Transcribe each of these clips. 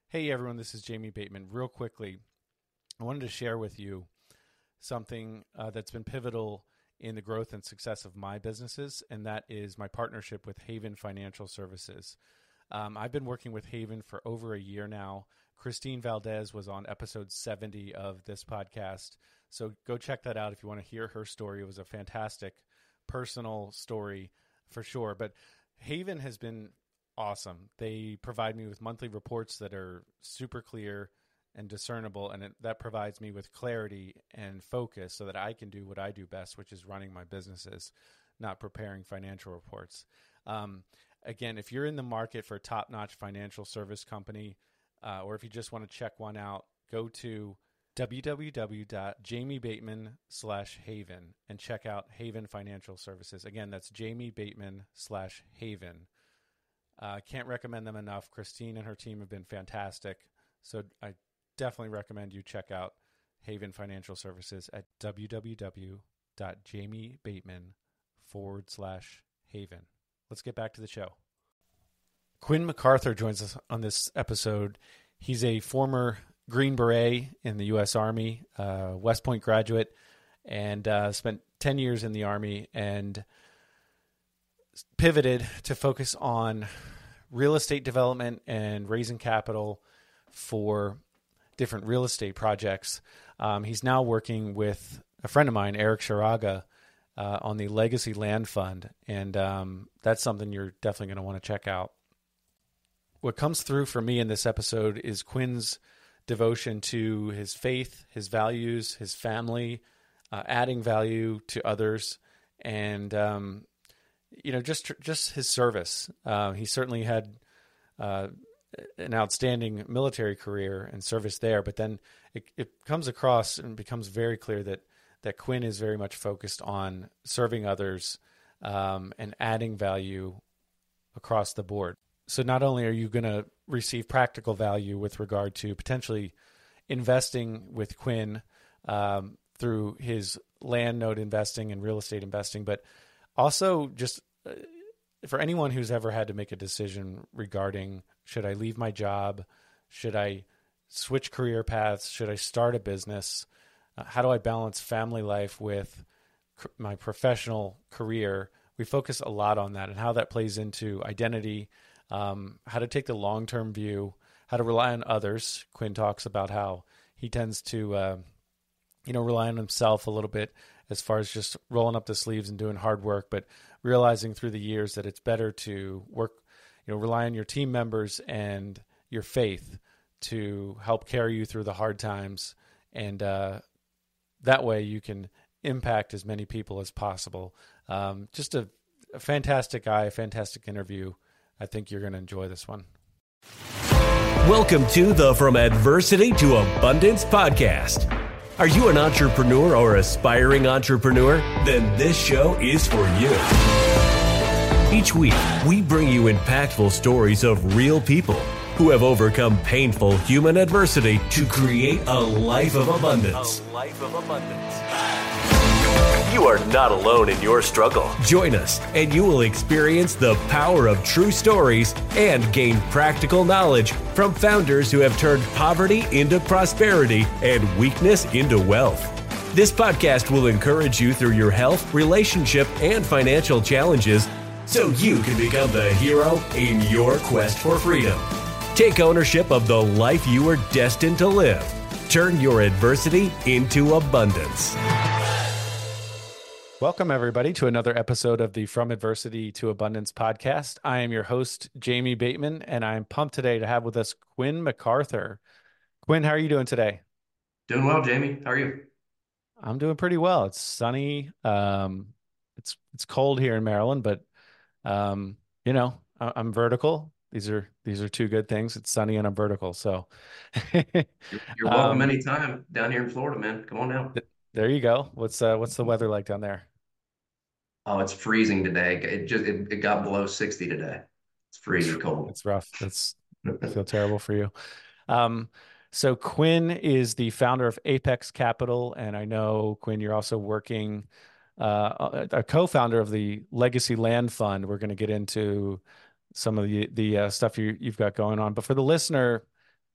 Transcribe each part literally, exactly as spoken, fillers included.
Hey everyone, this is Jamie Bateman. Real quickly, I wanted to share with you something uh, that's been pivotal in the growth and success of my businesses, and that is my partnership with Haven Financial Services. Um, I've been working with Haven for over a year now. Christine Valdez was on episode seventy of this podcast, so go check that out if you want to hear her story. It was a fantastic personal story for sure, but Haven has been awesome. They provide me with monthly reports that are super clear and discernible, and it, that provides me with clarity and focus so that I can do what I do best, which is running my businesses, not preparing financial reports. Um, again, if you're in the market for a top-notch financial service company, uh, or if you just want to check one out, go to www.jamiebateman slash Haven and check out Haven Financial Services. Again, that's Jamie Bateman slash Haven. I uh, can't recommend them enough. Christine and her team have been fantastic. So I definitely recommend you check out Haven Financial Services at www.jamiebateman forward slash Haven. Let's get back to the show. Quinn MacArthur joins us on this episode. He's a former Green Beret in the U S Army, uh, West Point graduate, and uh, spent ten years in the Army and pivoted to focus on real estate development and raising capital for different real estate projects. Um, he's now working with a friend of mine, Eric Sharaga, uh, on the Legacy Land Fund, and um, that's something you're definitely going to want to check out. What comes through for me in this episode is Quinn's devotion to his faith, his values, his family, uh, adding value to others, and um, you know, just just his service. Uh, he certainly had uh, an outstanding military career and service there, but then it, it comes across and becomes very clear that that Quinn is very much focused on serving others um, and adding value across the board. So not only are you going to receive practical value with regard to potentially investing with Quinn um, through his land note investing and real estate investing, but also just uh, for anyone who's ever had to make a decision regarding, should I leave my job? Should I switch career paths? Should I start a business? Uh, how do I balance family life with cr- my professional career? We focus a lot on that and how that plays into identity, um, how to take the long-term view, how to rely on others. Quinn talks about how he tends to, uh, you know, rely on himself a little bit as far as just rolling up the sleeves and doing hard work, but realizing through the years that it's better to work, you know, rely on your team members and your faith to help carry you through the hard times. And uh, that way you can impact as many people as possible. Um, just a, a fantastic guy, a fantastic interview. I think you're going to enjoy this one. Welcome to the From Adversity to Abundance podcast. Are you an entrepreneur or aspiring entrepreneur? Then this show is for you. Each week, we bring you impactful stories of real people who have overcome painful human adversity to create a life of abundance. A life of abundance. You are not alone in your struggle. Join us, and you will experience the power of true stories and gain practical knowledge from founders who have turned poverty into prosperity and weakness into wealth. This podcast will encourage you through your health, relationship, and financial challenges so you can become the hero in your quest for freedom. Take ownership of the life you are destined to live. Turn your adversity into abundance. Welcome, everybody, to another episode of the From Adversity to Abundance podcast. I am your host, Jamie Bateman, and I'm pumped today to have with us Quinn MacArthur. Quinn, how are you doing today? Doing well, Jamie. How are you? I'm doing pretty well. It's sunny. Um, it's it's cold here in Maryland, but um, you know, I, I'm vertical. These are these are two good things. It's sunny and I'm vertical. So you're, you're welcome um, anytime down here in Florida, man. Come on down. Th- there you go. What's uh, what's the weather like down there? Oh, it's freezing today. It just it, it got below sixty today. It's freezing cold. It's rough. That's I feel terrible for you. Um, so Quinn is the founder of Apex Capital, and I know, Quinn, you're also working uh, a, a co-founder of the Legacy Land Fund. We're going to get into some of the the uh, stuff you, you've got going on. But for the listener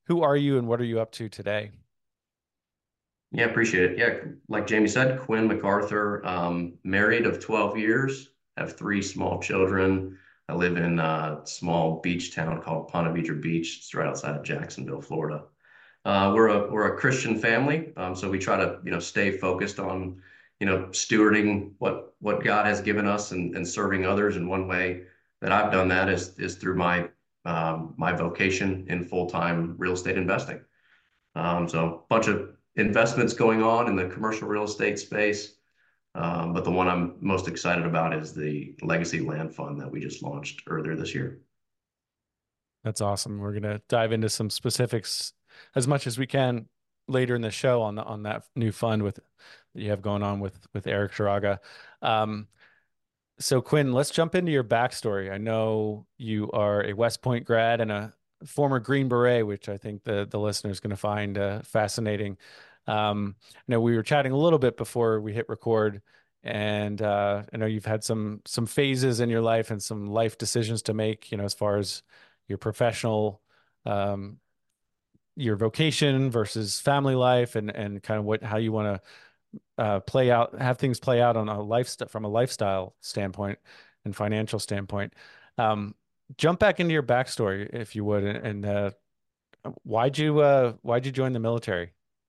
who are you and what are you up to today? Yeah, appreciate it. Yeah, like Jamie said, Quinn MacArthur, um, married of twelve years, have three small children. I live in a small beach town called Ponte Vedra Beach. It's right outside of Jacksonville, Florida. Uh, we're a we're a Christian family, um, so we try to you know stay focused on you know stewarding what what God has given us and, and serving others. And one way that I've done that is is through my um, my vocation in full-time real estate investing. Um, so a bunch of investments going on in the commercial real estate space. Um, but the one I'm most excited about is the Legacy Land Fund that we just launched earlier this year. That's awesome. We're going to dive into some specifics as much as we can later in the show on the, on that new fund with that you have going on with with Eric Shiraga. Um, so Quinn, let's jump into your backstory. I know you are a West Point grad and a former Green Beret, which I think the the listener is going to find uh, fascinating. Um, I know we were chatting a little bit before we hit record, and uh, I know you've had some some phases in your life and some life decisions to make. You know, as far as your professional, um, your vocation versus family life, and and kind of what how you want to uh, play out, have things play out on a lifestyle from a lifestyle standpoint and financial standpoint. Um, jump back into your backstory, if you would, and, and uh, why'd you uh, why'd you join the military?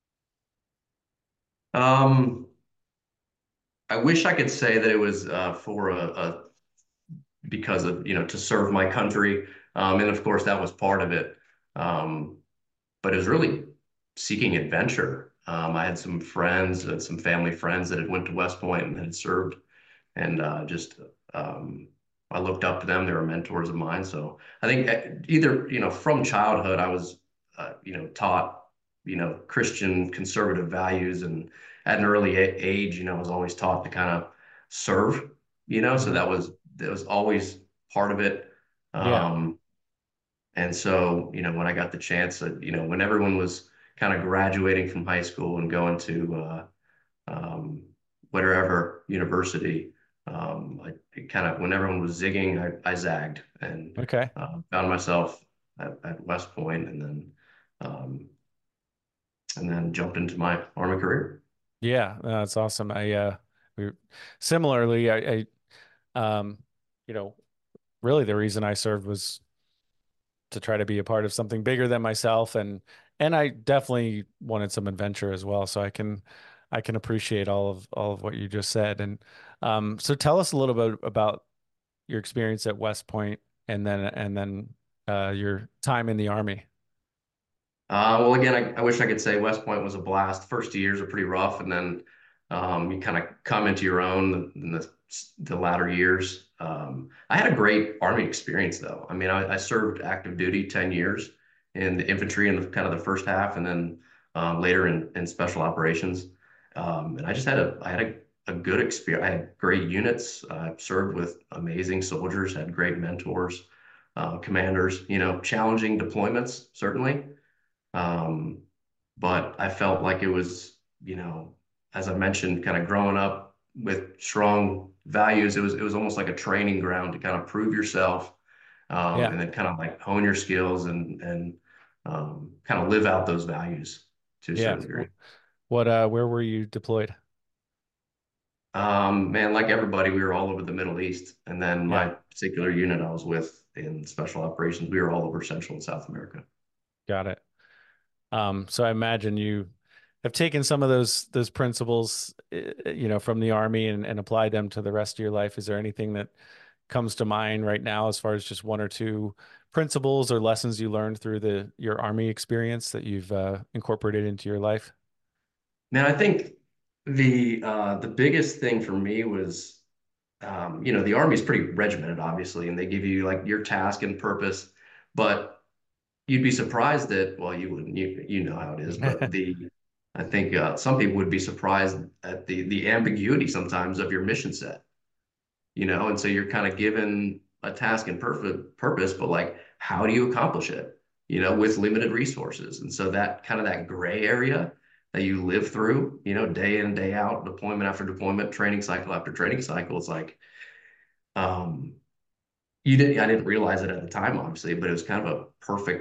Um, I wish I could say that it was uh, for a, a because of you know to serve my country, um, and of course that was part of it. Um, but it was really seeking adventure. Um, I had some friends, uh, some family friends that had went to West Point and had served, and uh, just um, I looked up to them. They were mentors of mine. So I think uh, either you know from childhood I was uh, you know taught you know Christian conservative values, and at an early a- age, you know, I was always taught to kind of serve. You know, so Mhm. that was that was always part of it. Yeah. Um, and so, you know, when I got the chance, uh, you know, when everyone was kind of graduating from high school and going to uh, um, whatever university, um, I kind of, when everyone was zigging, I, I zagged and Okay. uh, found myself at, at West Point, and then um, and then jumped into my Army career. Yeah, no, that's awesome. I uh, we similarly, I, I um, you know, really the reason I served was to try to be a part of something bigger than myself, and and I definitely wanted some adventure as well. So I can I can appreciate all of all of what you just said. And um, so tell us a little bit about your experience at West Point, and then and then uh, your time in the Army. Uh, well, again, I, I wish I could say West Point was a blast. First years are pretty rough, and then um, you kind of come into your own in the, the latter years. Um, I had a great Army experience, though. I mean, I, I served active duty ten years in the infantry in the kind of the first half, and then um, later in, in special operations. Um, and I just had a I had a, a good experience. I had great units. I served with amazing soldiers, had great mentors, uh, commanders. You know, challenging deployments certainly. Um, but I felt like it was, you know, as I mentioned, kind of growing up with strong values, it was it was almost like a training ground to kind of prove yourself, um, Yeah, and then kind of like hone your skills and and um, kind of live out those values to a yeah. certain degree. What uh, where were you deployed? Um, man, like everybody, we were all over the Middle East, and then Yeah, my particular unit I was with in special operations, we were all over Central and South America. got it. Um, so I imagine you have taken some of those those principles, uh, you know, from the Army and, and applied them to the rest of your life. Is there anything that comes to mind right now as far as just one or two principles or lessons you learned through the your Army experience that you've uh, incorporated into your life? Man, I think the uh, the biggest thing for me was, um, you know, the Army's pretty regimented, obviously, and they give you like your task and purpose, but you'd be surprised that, well, you wouldn't, you you know how it is, but the I think uh, some people would be surprised at the the ambiguity sometimes of your mission set, you know, and so you're kind of given a task and purpose, purpose, but like, how do you accomplish it, you know, with limited resources? And so that kind of that gray area that you live through, you know, day in, day out, deployment after deployment, training cycle after training cycle, it's like, um, you didn't, I didn't realize it at the time, obviously, but it was kind of a perfect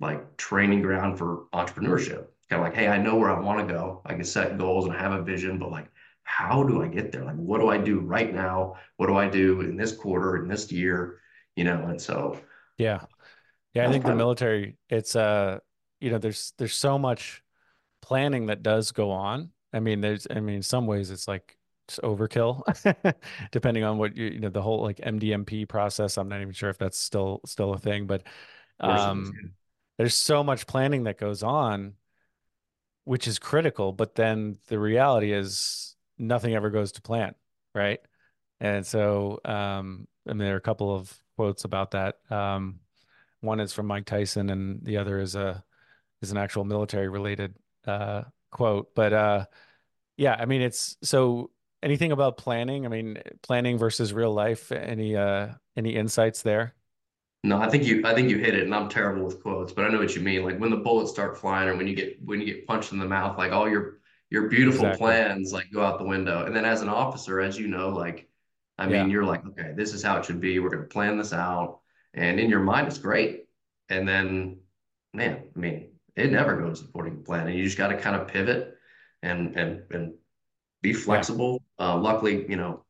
like training ground for entrepreneurship. Kind of like, hey, I know where I want to go. I can set goals and I have a vision, but like, how do I get there? Like, what do I do right now? What do I do in this quarter, in this year? You know, and so Yeah. Yeah, I that's think the kind of military, it's uh, you know, there's there's so much planning that does go on. I mean, there's I mean, in some ways it's like just overkill, depending on what you, you know, the whole like M D M P process. I'm not even sure if that's still still a thing, but of course it is. um there's so much planning that goes on, which is critical, but then the reality is nothing ever goes to plan, right? And so um I mean there are a couple of quotes about that. Um one is from Mike Tyson and the other is a is an actual military related uh, quote. But uh, yeah, I mean, it's so anything about planning. I mean, planning versus real life. Any uh, any insights there? No, I think you I think you hit it, and I'm terrible with quotes, but I know what you mean. Like when the bullets start flying, or when you get when you get punched in the mouth, like all your your beautiful Exactly. plans like go out the window. And then as an officer, as you know, like I mean, Yeah. you're like, okay, this is how it should be. We're going to plan this out, and in your mind, it's great. And then, man, I mean, it never goes according to plan, and you just got to kind of pivot and and and be Yeah. flexible. Uh, luckily, you know,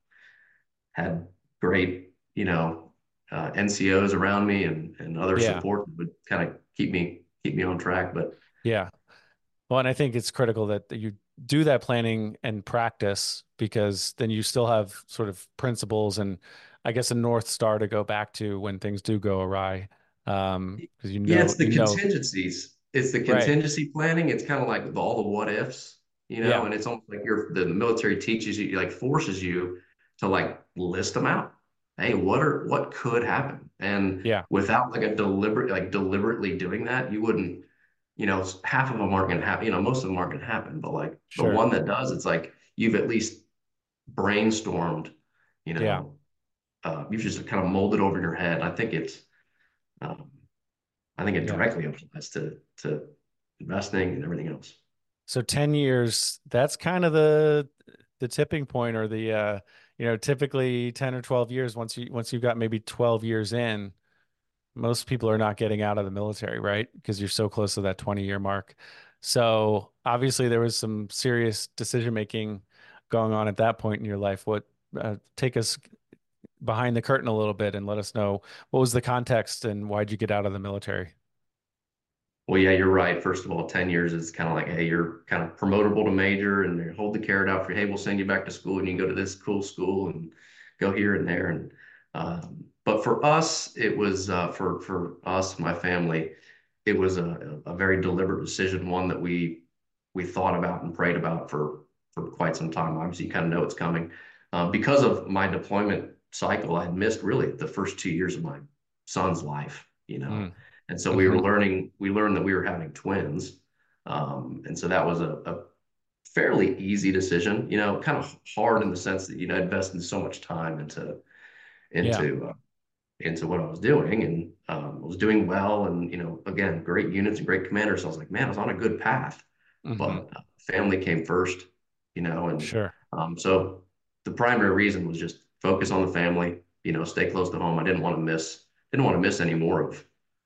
had great, you know, uh, N C Os around me and and other Yeah. support that would kind of keep me keep me on track. But Yeah. Well, and I think it's critical that you do that planning and practice because then you still have sort of principles and I guess a North Star to go back to when things do go awry. Um, because you yeah, know, it's the you know, contingencies. It's the right. contingency planning. It's kind of like with all the what ifs, you know, Yeah. and it's almost like you're the military teaches you, like forces you to like list them out. Hey, what are what could happen? And Yeah. without like a deliberate, like deliberately doing that, you wouldn't, you know, half of them aren't going to happen. You know, most of them aren't going to happen, but like the Sure. one that does, it's like you've at least brainstormed, you Yeah. know, uh, you've just kind of molded over your head. I think it's, um, I think it Yeah. directly applies to to investing and everything else. So ten years, that's kind of the the tipping point or the uh you know, typically ten or twelve years once you once you've got maybe twelve years in, most people are not getting out of the military, right? Because you're so close to that twenty year mark. So obviously there was some serious decision making going on at that point in your life. What uh, take us behind the curtain a little bit and let us know what was the context and why'd you get out of the military? Well, yeah, you're right. First of all, ten years is kind of like, hey, you're kind of promotable to major and they hold the carrot out for, hey, we'll send you back to school and you can go to this cool school and go here and there. And um, but for us, it was uh, for for us, my family, it was a, a very deliberate decision, one that we we thought about and prayed about for for quite some time. Obviously, you kind of know it's coming. Uh, because of my deployment cycle, I had missed really the first two years of my son's life, you know. Mm. And so we were Hmm. learning, we learned that we were having twins. Um, and so that was a, a fairly easy decision, you know, kind of hard in the sense that, you know, I invested so much time into, Yeah. into, uh, into what I was doing and um, I was doing well. And, you know, again, great units and great commanders. So I was like, man, I was on a good path, Hmm. but uh, family came first, you know, and Sure. um, so the primary reason was just focus on the family, you know, stay close to home. I didn't want to miss, didn't want to miss any more of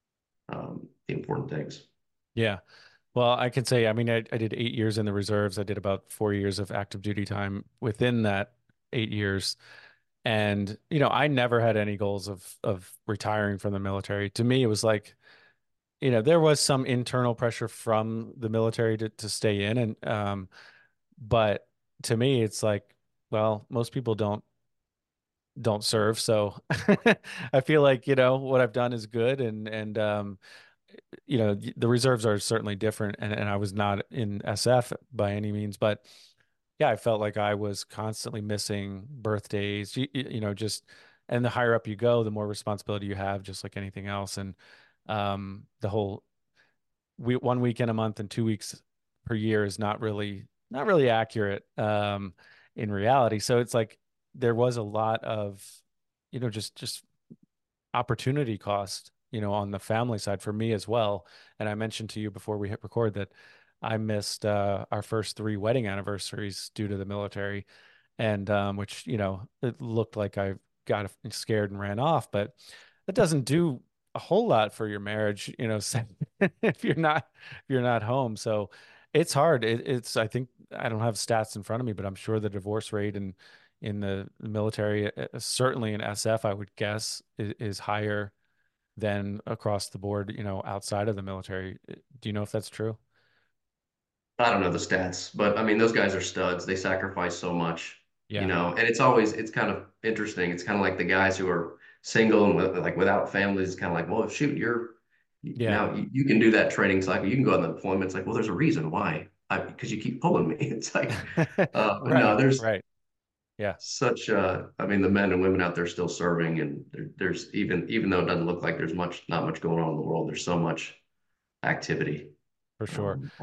um, the important things. Yeah. Well, I can say, I mean, I, I did eight years in the reserves. I did about four years of active duty time within that eight years. And, you know, I never had any goals of of retiring from the military. To me, it was like, you know, there was some internal pressure from the military to, to stay in. And um, but to me, it's like, well, most people don't don't serve. So I feel like, you know, what I've done is good and and um you know, the reserves are certainly different and, and I was not in S F by any means, but yeah, I felt like I was constantly missing birthdays, you, you know, just and the higher up you go, the more responsibility you have, just like anything else. And um, the whole we, one week in a month and two weeks per year is not really not really accurate um, in reality. So it's like there was a lot of, you know, just just opportunity cost, you know, on the family side for me as well. And I mentioned to you before we hit record that I missed uh, our first three wedding anniversaries due to the military, and um, which, you know, it looked like I got scared and ran off, but that doesn't do a whole lot for your marriage, you know, if you're not if you're not home. So it's hard. It, it's I think I don't have stats in front of me, but I'm sure the divorce rate in in the military, uh, certainly in S F, I would guess is, is higher than across the board, you know, outside of the military. Do you know if that's true? I don't know the stats, but I mean, those guys are studs. They sacrifice so much, you Yeah. know, and it's always, it's kind of interesting. It's kind of like the guys who are single and with, like without families, kind of like, well, shoot, you're Yeah. now you, you can do that training cycle. You can go on the deployment. It's like, well, there's a reason why. I, because you keep pulling me. It's like, uh, but no, Right. there's Right. Yeah, such, uh, I mean, the men and women out there still serving, and there, there's even, even though it doesn't look like there's much, not much going on in the world, there's so much activity. for sure. Um,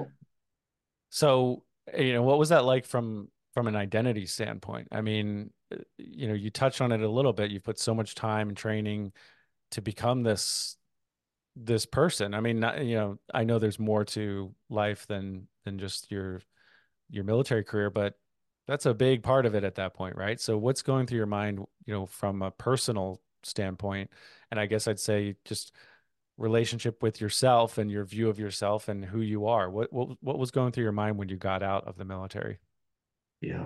So, you know, what was that like from from an identity standpoint? I mean, uh, you know, you touched on it a little bit. You've put so much time and training to become this this person. I mean, not, you know, I know there's more to life than than just your your military career, but that's a big part of it at that point, right? So what's going through your mind, you know, from a personal standpoint? And I guess I'd say just relationship with yourself and your view of yourself and who you are. What what what was going through your mind when you got out of the military? yeah.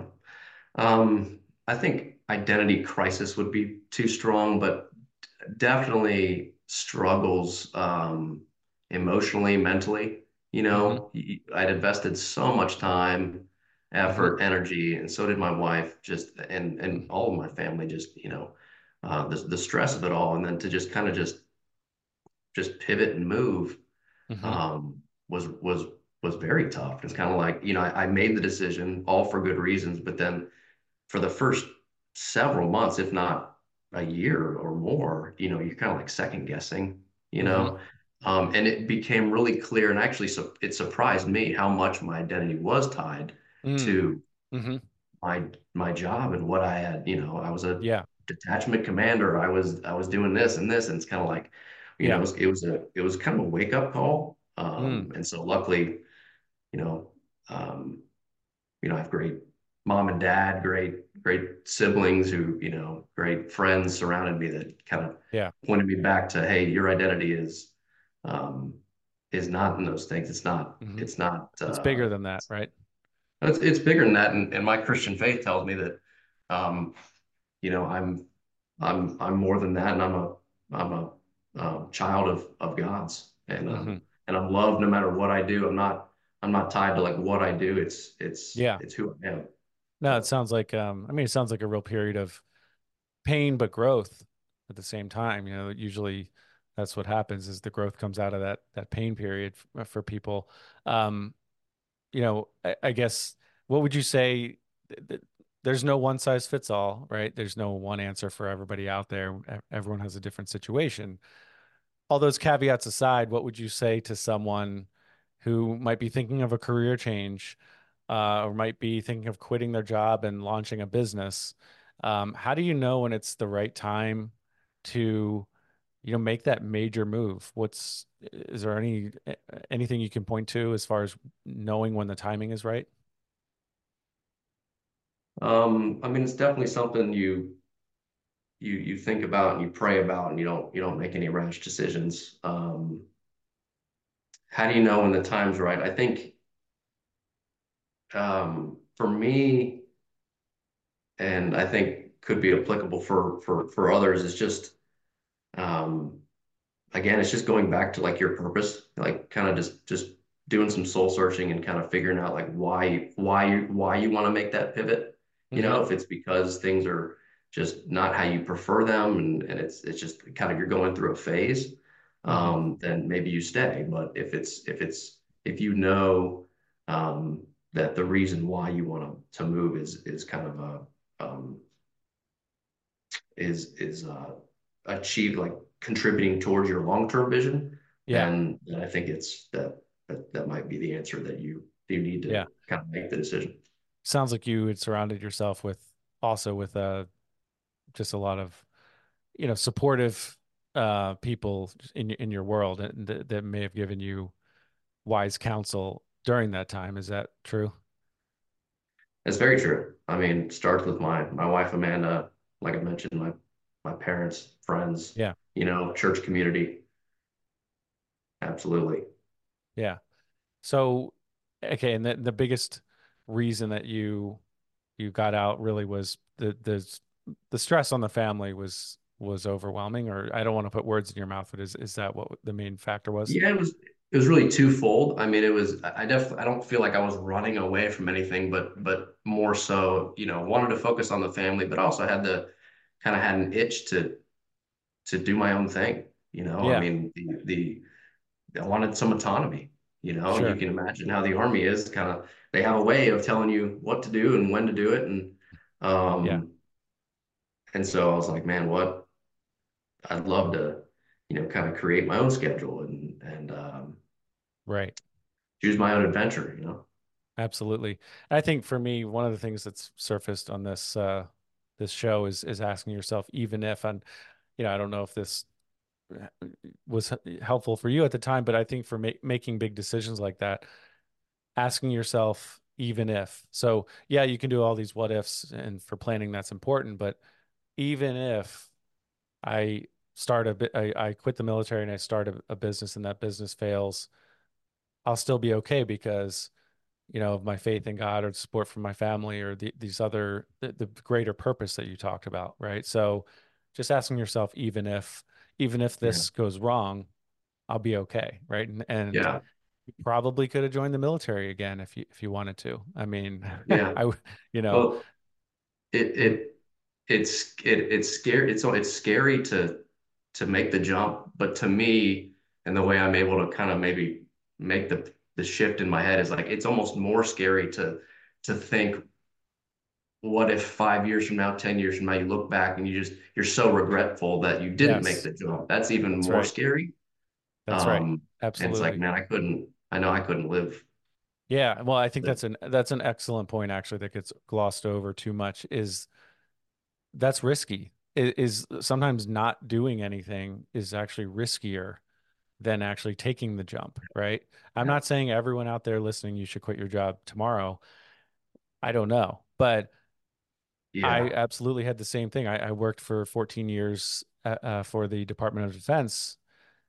Um, I think identity crisis would be too strong, but definitely struggles um, emotionally, mentally. You Hmm. know, Y- I'd invested so much time, Hmm. effort, energy, and so did my wife, just and and all of my family, just, you know, uh, the the stress of it all, and then to just kind of just just pivot and move Hmm. um, was was was very tough. It's kind of like, you know, I, I made the decision all for good reasons, but then for the first several months, if not a year or more, you know, you're kind of like second guessing, you Hmm. know. Um, and it became really clear, and actually, so it surprised me how much my identity was tied Mm. to Hmm. my my job and what I had. You know, I was a Yeah. detachment commander. I was I was doing this and this, and it's kind of like, you know, Yeah. it was, it was a it was kind of a wake up call. Mm. Um, and so luckily, you know, um, you know, I have great mom and dad, great, great siblings who, you know, great friends surrounded me that kind of Yeah. pointed me back to, hey, your identity is um is not in those things. It's not, Hmm. it's not It's uh bigger than that, right? it's it's bigger than that. And, and my Christian faith tells me that um, you know, I'm I'm I'm more than that, and I'm a I'm a uh, child of of God's, and Hmm. um and I'm loved no matter what I do. I'm not I'm not tied to like what I do. It's it's Yeah. it's who I am. No, it So sounds like um I mean it sounds like a real period of pain but growth at the same time. You know, usually that's what happens is the growth comes out of that that pain period f- for people. Um, you know, I, I guess what would you say? th- th- There's no one size fits all, right? There's no one answer for everybody out there. E- Everyone has a different situation. All those caveats aside, what would you say to someone who might be thinking of a career change, uh, or might be thinking of quitting their job and launching a business? Um, how do you know when it's the right time to, you know, make that major move? What's, is there any anything you can point to as far as knowing when the timing is right? um, I mean, it's definitely something you you you think about and you pray about, and you don't you don't make any rash decisions. Um, how do you know when the time's right? I think um, for me, and I think could be applicable for for for others, is just um, again, it's just going back to like your purpose, like kind of just just doing some soul searching and kind of figuring out like why why you why you want to make that pivot. You Hmm. know, if it's because things are just not how you prefer them, and and it's it's just kind of you're going through a phase, Hmm. um, then maybe you stay. But if it's if it's if you know um, that the reason why you want to to move is is kind of a um, is is uh, achieved like contributing towards your long-term vision, Yeah. then, then I think it's that, that that might be the answer that you you need to Yeah. kind of make the decision. Sounds like you had surrounded yourself with also with uh just a lot of, you know, supportive uh people in in your world and that, that may have given you wise counsel during that time. Is that true? It's very true. I mean, it starts with my my wife Amanda, like I mentioned, my my parents, friends, Yeah. you know, church community. Absolutely. Yeah. So, okay, and the the biggest reason that you you got out really was the the the stress on the family was was overwhelming, or I don't want to put words in your mouth, but is is that what the main factor was? Yeah, it was it was really twofold. I mean, it was I def I don't feel like I was running away from anything, but but more so, you know, wanted to focus on the family, but also had the kind of had an itch to to do my own thing. You know, I Yeah, mean, the the I wanted some autonomy. You know, and you sure. can imagine how the army is kind of they have a way of telling you what to do and when to do it, and Yeah, um and so I was like, man, what I'd love to, you know, kind of create my own schedule and and um, right. choose my own adventure. You know. Absolutely. I think for me, one of the things that's surfaced on this uh this show is is asking yourself, even if, and you know, I don't know if this was helpful for you at the time, but I think for ma making big decisions like that, asking yourself, even if. So, yeah, you can do all these what ifs, and for planning, that's important. But even if I start a bit, I, I quit the military and I start a, a business and that business fails, I'll still be okay because, you know, of my faith in God or support from my family or the, these other, the, the greater purpose that you talked about, right? So just asking yourself, even if, even if Yeah. this goes wrong, I'll be okay, right? And, and Yeah. you probably could have joined the military again if you if you wanted to. I mean, Yeah. I, you know, Well, it it it's it it's scary. It's it's scary to to make the jump, but to me, and the way I'm able to kind of maybe make the the shift in my head is like it's almost more scary to to think, what if five years from now, ten years from now, you look back and you just you're so regretful that you didn't make yes, the jump. That's even that's more right. scary. That's right. Um, and it's like, Absolutely. man, I couldn't. I know I couldn't live. Yeah. Well, I think The, that's an that's an excellent point actually that gets glossed over too much is that's risky. I- Is sometimes not doing anything is actually riskier than actually taking the jump, right? I'm yeah, not saying everyone out there listening you should quit your job tomorrow. I don't know, but I yeah, absolutely had the same thing. I, I worked for fourteen years uh, uh, for the Department of Defense,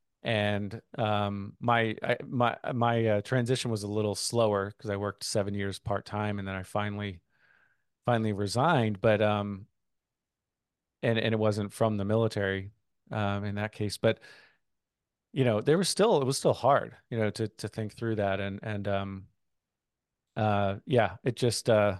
and um, my I, my my uh, transition was a little slower because I worked seven years part time, and then I finally finally resigned. But um, and and it wasn't from the military um, in that case, but you know, there was still it was still hard, you know, to to think through that, and and um, uh, yeah, it just uh,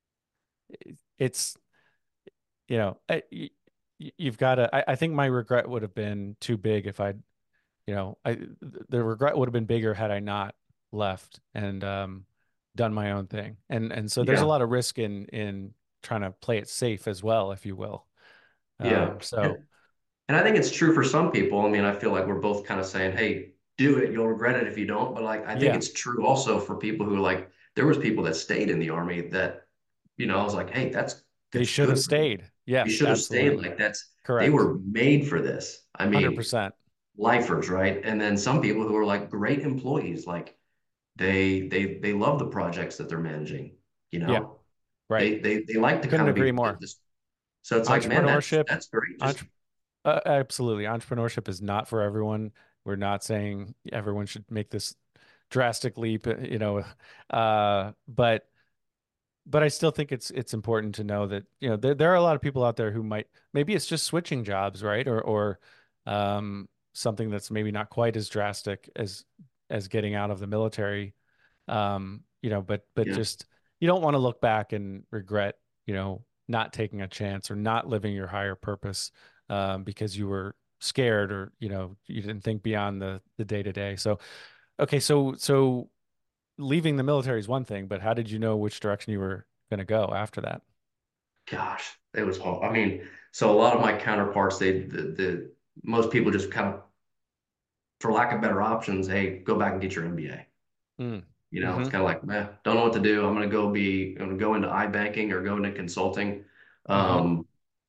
it, it's you know, I, y- y- you've got to. I, I think my regret would have been too big if I'd, you know, I the regret would have been bigger had I not left and um, done my own thing. And and so there's a yeah, lot of risk in in trying to play it safe as well, if you will. yeah. Um, so And, and I think it's true for some people. I mean, I feel like we're both kind of saying, "Hey, do it. You'll regret it if you don't." But like, I think yeah, it's true also for people who like. There was people that stayed in the army that, you know, I was like, "Hey, that's they that's should have good for you. stayed. You Yes, should have stayed. absolutely. Like that's they Correct. were made for this." I mean, one hundred percent. lifers, right? And then some people who are like great employees, like they they they love the projects that they're managing, you Yeah, know. right. They they they like to Couldn't kind of agree be more. this. So it's like, man, that's Entrepreneurship, that's great. Just entre uh, absolutely. Entrepreneurship is not for everyone. We're not saying everyone should make this drastic leap, uh, you know, uh, but but I still think it's it's important to know that, you know, there there are a lot of people out there who might maybe it's just switching jobs, right? Or or um, something that's maybe not quite as drastic as as getting out of the military. Um, you know, but but yeah, just you don't want to look back and regret, you know, not taking a chance or not living your higher purpose um, because you were scared or, you know, you didn't think beyond the the day to day. So okay, so so leaving the military is one thing, but how did you know which direction you were going to go after that? gosh, it was hard. I mean, so a lot of my counterparts, they the, the most people just kind of, for lack of better options, hey, go back and get your M B A. Mm. You know, it's Hmm. kind of like, man, don't know what to do. I'm gonna go be, I'm gonna go into iBanking or go into consulting. Hmm. Um,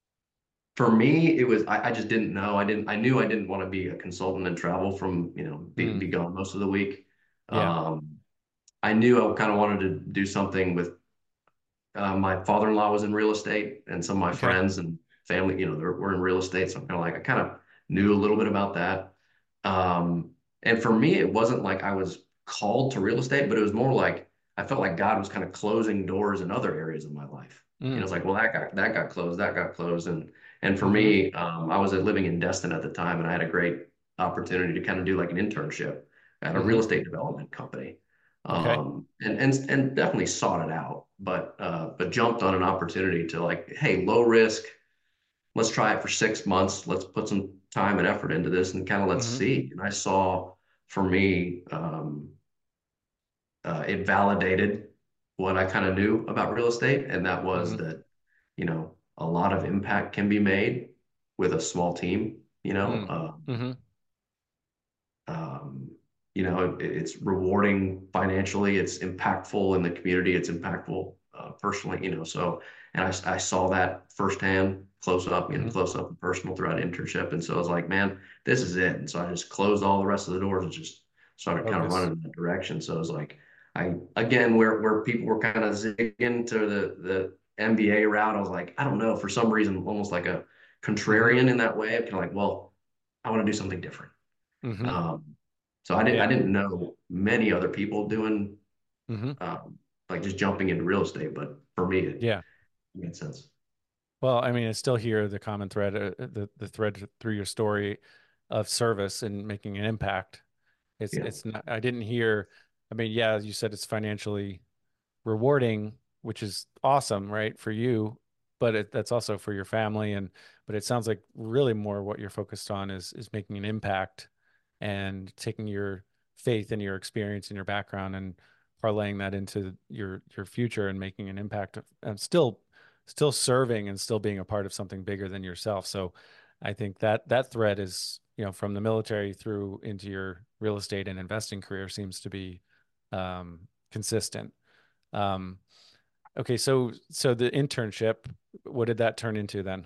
for me, it was I, I just didn't know. I didn't I knew I didn't want to be a consultant and travel from, you know, be, Mm. be gone most of the week. Yeah. Um, I knew I kind of wanted to do something with uh, my father-in-law was in real estate and some of my Okay. friends and family, you know, they're, were in real estate. So I'm kind of like, I kind of knew a little bit about that. Um, and for me, it wasn't like I was called to real estate, but it was more like I felt like God was kind of closing doors in other areas of my life. And it Mm. was like, well, that got that got closed, that got closed, and and for Mm-hmm. me, um, I was living in Destin at the time, and I had a great opportunity to kind of do like an internship at a Mm-hmm. real estate development company, Okay. um, and and and definitely sought it out, but uh, but jumped on an opportunity to like, hey, low risk, let's try it for six months. Let's put some time and effort into this and kind of let's Mm-hmm. see. And I saw for me, um, uh, it validated what I kind of knew about real estate. And that was Mm-hmm. that, you know, a lot of impact can be made with a small team, you know. Mm. Um, Mm-hmm. um, you know, it, it's rewarding financially, it's impactful in the community, it's impactful uh, personally, you know. So, and I, I saw that firsthand, close up, you know, Mm-hmm. close up and personal throughout internship. And so I was like, man, this is it. And so I just closed all the rest of the doors and just started kind of Focus. running in that direction. So it was like, I, again, where, where people were kind of zigging to the, the M B A route, I was like, I don't know, for some reason, almost like a Mm-hmm. contrarian in that way. I'm kind of like, well, I want to do something different. Mm-hmm. Um, so I didn't I Yeah. didn't know many other people doing Mm-hmm. um, like just jumping into real estate, but for me it Yeah. made sense. Well, I mean, I still hear the common thread, uh, the the thread through your story of service and making an impact. It's Yeah. it's not. I didn't hear. I mean, yeah, you said it's financially rewarding, which is awesome, right, for you, but it, that's also for your family. And but it sounds like really more what you're focused on is is making an impact and taking your faith and your experience and your background and parlaying that into your your future and making an impact and still still serving and still being a part of something bigger than yourself. So I think that that thread is, you know, from the military through into your real estate and investing career seems to be um, consistent. Um, okay, so so the internship, what did that turn into then?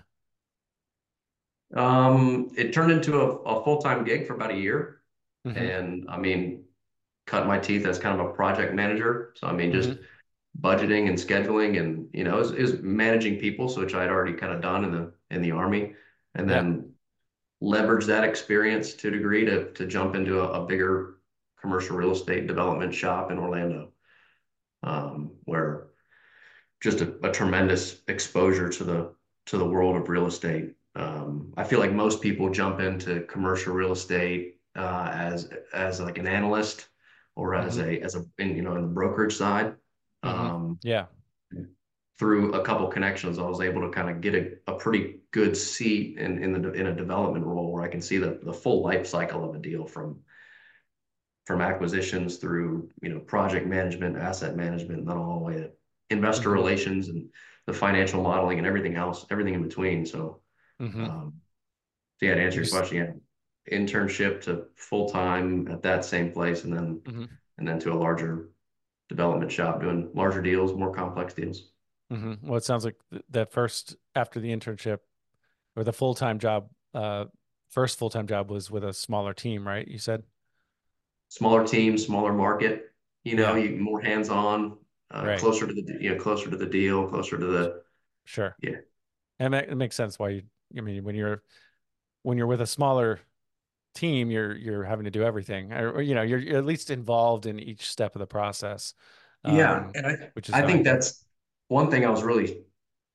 Um, it turned into a, a full-time gig for about a year. Hmm. And I mean, cut my teeth as kind of a project manager. So I mean, just Hmm. budgeting and scheduling and you know, is is managing people, so which I'd already kind of done in the in the army, and Yeah. then leverage that experience to a degree to to jump into a, a bigger commercial real estate development shop in Orlando, um, where just a, a tremendous exposure to the to the world of real estate. Um, I feel like most people jump into commercial real estate uh, as as like an analyst or as Hmm. a as a in, you know in the brokerage side. Hmm. Um, Yeah. through a couple connections, I was able to kind of get a, a pretty good seat in in the in a development role where I can see the the full life cycle of a deal from from acquisitions through, you know, project management, asset management, and then all the way to investor Hmm. relations and the financial modeling and everything else, everything in between. So, Hmm. um, so yeah, to answer You your just, question, yeah, internship to full time at that same place, and then hmm. and then to a larger development shop doing larger deals, more complex deals. Hmm. Well, it sounds like th that first after the internship or the full-time job, uh, first full-time job was with a smaller team, right? You said? Smaller team, smaller market, you know, Yeah. you more hands on, uh, Right. closer to the you know closer to the deal, closer to the Sure. yeah. And it makes sense why you, I mean, when you're when you're with a smaller team, you're you're having to do everything, or, or, you know, you're, you're at least involved in each step of the process, Yeah, um, and I which is I think valuable. that's one thing I was really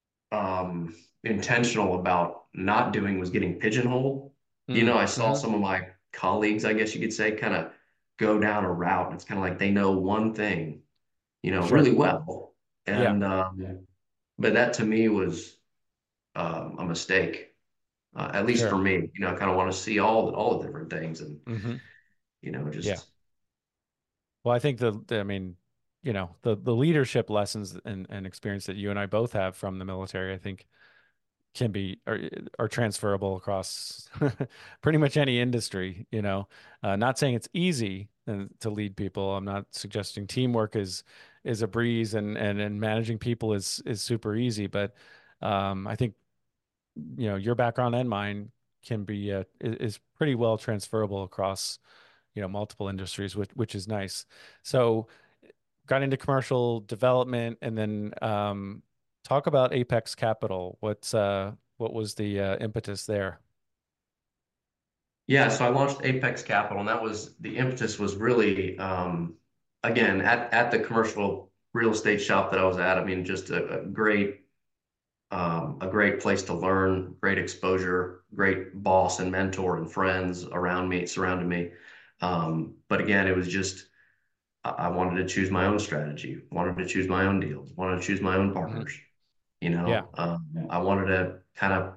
um, intentional about not doing was getting pigeonholed. You know, Mm, I saw hmm. some of my colleagues, I guess you could say, kind of go down a route. And it's kind of like they know one thing, you know, Sure. really well. Yeah. And um, but that to me was um, a mistake, uh, at least for Sure. me. You know, I kind of want to see all the all the different things, and Hmm. you know, Yeah. just Well, I think the, the I mean, you know, the the leadership lessons and, and experience that you and I both have from the military, I think can be are, are transferable across pretty much any industry, you know. Uh, not saying it's easy and to lead people. I'm not suggesting teamwork is is a breeze and and and managing people is is super easy, but um, I think, you know, your background and mine can be uh, is, is pretty well transferable across, you know, multiple industries, which which is nice. So got into commercial development and then um, talk about Apex Capital. What's uh, what was the uh, impetus there? Yeah, so I launched Apex Capital, and that was the impetus was really, um, again, at at the commercial real estate shop that I was at. I mean, just a, a great um, a great place to learn, great exposure, great boss and mentor and friends around me, surrounding me. Um, but again, it was just I I wanted to choose my own strategy, wanted to choose my own deals, wanted to choose my own Hmm. partners. You Yeah. know, um, I wanted to kind of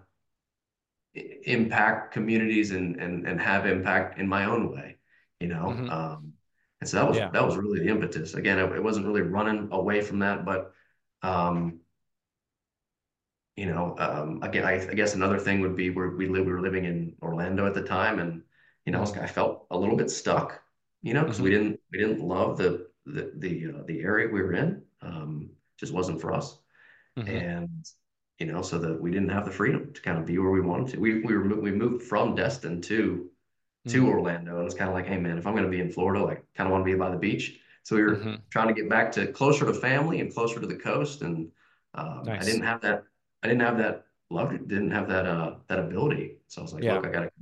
impact communities and and and have impact in my own way, you know. Hmm. Um, and so that was Yeah. that was really the impetus. Again, it, it wasn't really running away from that, but um, you know, um, again, I, I guess another thing would be where we live. We were living in Orlando at the time, and you know, Hmm. I felt a little bit stuck, you know, because we Hmm. didn't we didn't love the the the uh, the area we were in. Um, just wasn't for us, Hmm. and you know, so that we didn't have the freedom to kind of be where we wanted to. We we were we moved from Destin to to Hmm. Orlando, and it's kind of like, hey man, if I'm going to be in Florida, like kind of want to be by the beach. So we were Hmm. trying to get back to closer to family and closer to the coast, and um, I Nice. didn't have that. I didn't have that love. Didn't have that uh that ability. So I was like, Yeah. look, I gotta.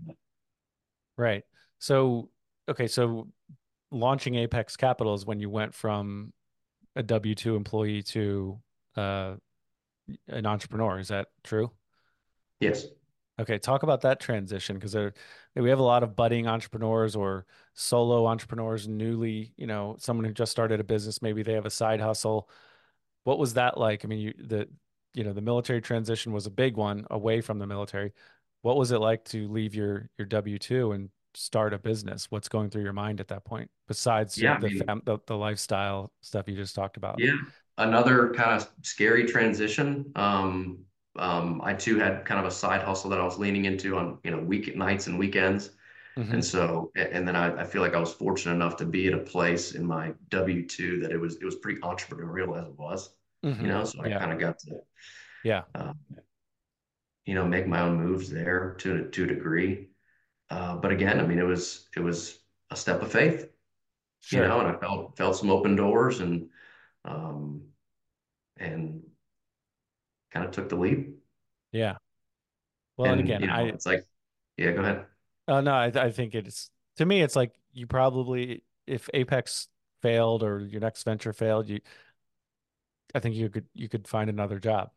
Right. So, okay. So launching Apex Capital is when you went from a W two employee to uh, an entrepreneur. Is that true? Yes. Okay, talk about that transition because there we have a lot of budding entrepreneurs or solo entrepreneurs, newly, you know, someone who just started a business, maybe they have a side hustle. What was that like? I mean, you the you know, the military transition was a big one away from the military. What was it like to leave your your W two and start a business? What's going through your mind at that point besides Yeah. ju- I the mean, fam the, the lifestyle stuff you just talked about? yeah. Another kind of scary transition. Um, um, I too had kind of a side hustle that I was leaning into on, you know, week nights and weekends. Hmm. And so, and then I, I feel like I was fortunate enough to be at a place in my W two that it was it was pretty entrepreneurial as it was, you Hmm. know. So I Yeah. kind of got to, Yeah. uh, you know, make my own moves there to to a degree. Uh, but again, I mean, it was it was a step of faith, you Sure. know, and I felt felt some open doors and um, and kind of took the leap. Yeah. Well, and And again, you know, I it's like, yeah, go ahead. Oh no, I, I think it's to me, it's like you probably if Apex failed or your next venture failed, you I think you could you could find another job.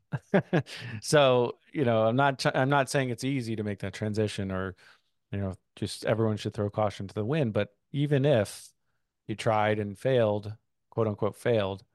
So, you know, I'm not I'm not saying it's easy to make that transition or, you know, just everyone should throw caution to the wind, but even if you tried and failed, quote unquote failed,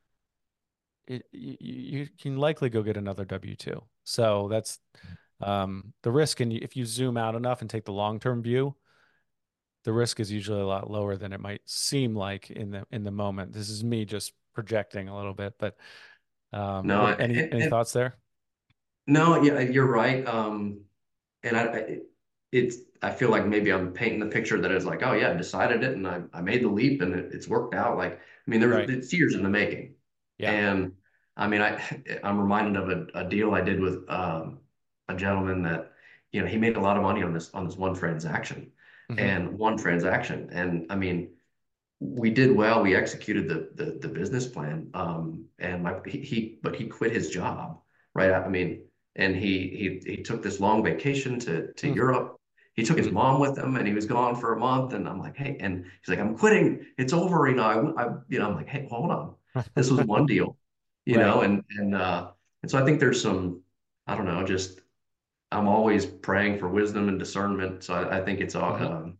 it, you, you can likely go get another W two. So that's um, the risk. And if you zoom out enough and take the long-term view, the risk is usually a lot lower than it might seem like in the in the moment. This is me just projecting a little bit, but um, No, what any and, any and thoughts there? no, yeah, you're right. Um, and I, I it's I feel like maybe I'm painting the picture that is like, oh yeah, I decided it and I, I made the leap and it, it's worked out. Like, I mean, there was Right. it's years in the making. Yeah. And I mean, I I'm reminded of a, a deal I did with um, a gentleman that, you know, he made a lot of money on this on this one transaction Hmm. and one transaction. And I mean, we did well. We executed the the, the business plan. Um, and my he, he but he quit his job, right? I mean, and he he he took this long vacation to to Europe. He took his Hmm. mom with him, and he was gone for a month. And I'm like, hey, and he's like, I'm quitting. It's over, you know. I, I you know, I'm like, hey, hold on. This was one deal, you Right. know, and and uh, and so I think there's some, I don't know, just I'm always praying for wisdom and discernment. So I, I think it's all. Hmm. Um,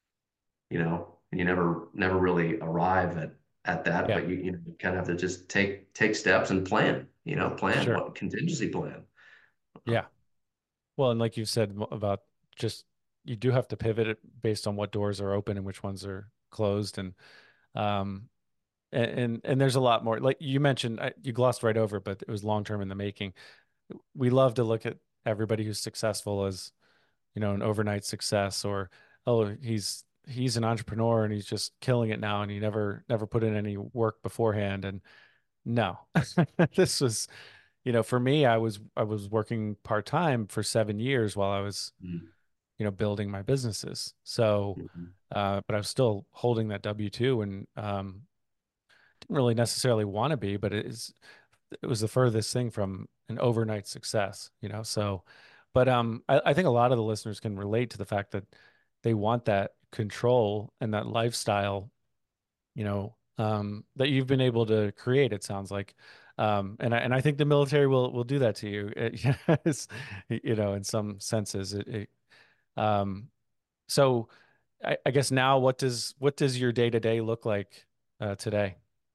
you know, you never never really arrive at at that, Yeah. but you you know, you kind of have to just take take steps and plan, you know, plan Sure. what contingency plan. Yeah. Well, and like you said mo- about just you do have to pivot it based on what doors are open and which ones are closed, and um and and, and there's a lot more. Like you mentioned, I, you glossed right over, it, but it was long term in the making. We love to look at everybody who's successful as you know, an overnight success or, oh, he's he's an entrepreneur and he's just killing it now and he never never put in any work beforehand. And no, this was, you know, for me, I was I was working part-time for seven years while I was, Mhm. you know, building my businesses. So, Mhm. uh, but I was still holding that W two and um, didn't really necessarily want to be, but it is it was the furthest thing from an overnight success, you know. So, but um, I, I think a lot of the listeners can relate to the fact that they want that control and that lifestyle, you know, um, that you've been able to create, it sounds like. Um, and I, and I think the military will, will do that to you. It, it's, you know, in some senses, it, it um, so I, I guess now what does, what does your day to day look like, uh, today?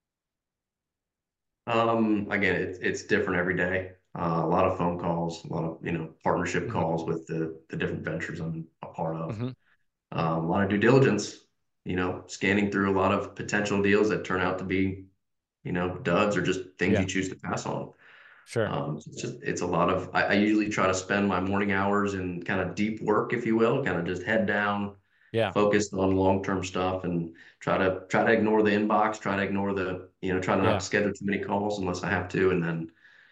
Um, again, it's it's different every day. Uh, a lot of phone calls, a lot of, you know, partnership Hmm. calls with the the different ventures I'm a part of. Hmm. Um, a lot of due diligence, you know, scanning through a lot of potential deals that turn out to be, you know, duds or just things you Yeah, choose to pass on. sure. Um, so it's just it's a lot of I, I usually try to spend my morning hours in kind of deep work, if you will, kind of just head down, Yeah, focused on long-term stuff and try to try to ignore the inbox, try to ignore the, you know, try to not yeah, schedule too many calls unless I have to. And then